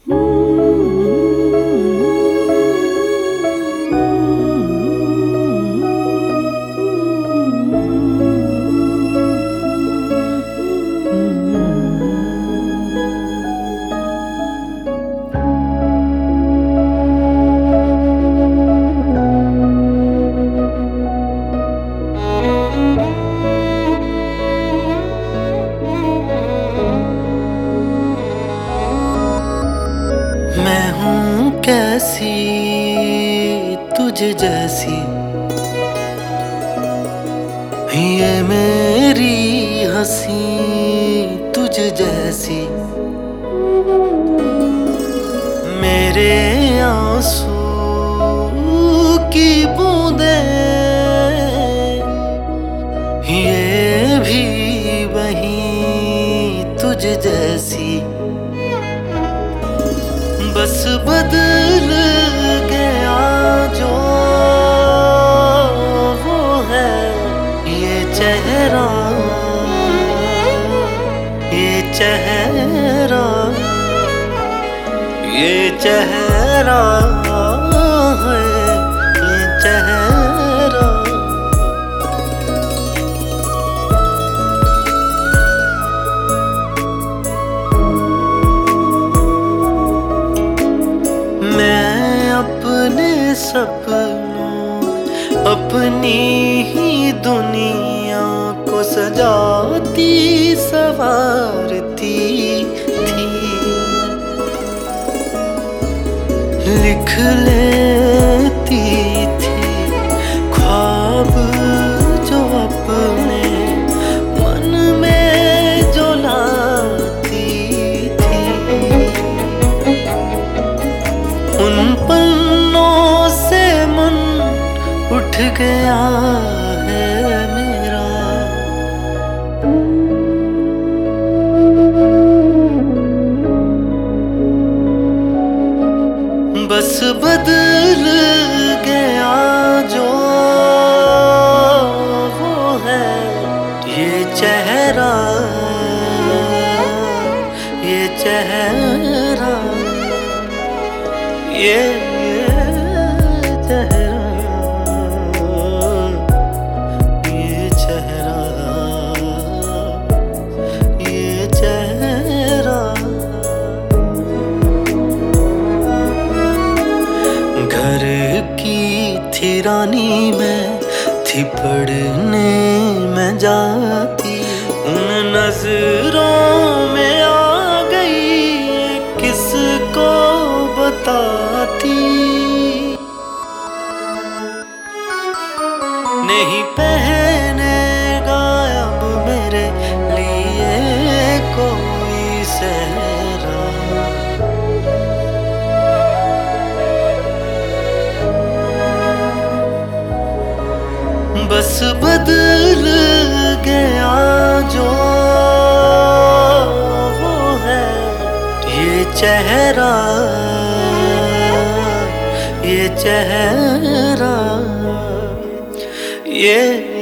मैं हूँ कैसी तुझे जैसी, ये मेरी हंसी तुझे जैसी, मेरे आंसू की बूंदें ये भी वही तुझे जैसी। बस बदल गया जो वो है ये चेहरा, ये चेहरा, ये चेहरा है, ये चेहरा। मैं अपने सपनों अपनी ही दुनिया को सजाती संवारती थी, लिख लेती थी ख्वाब जो अपने मन में जो लाती थी। उन पन्नों से मन उठ गया है मेरा, बस बदल गया जो वो है ये चेहरा, ये चेहरा, ये चेहरा, ये चेहरा, ये चेहरा। घर की थी रानी मैं, थी पढ़ने मैं जाती, उन नजरों में आ गई किसको बताती। नहीं पहनेगा अब मेरे लिए कोई सेहरा, बस बदल गया जो वो है ये चेहरा, ये चेहरा, ये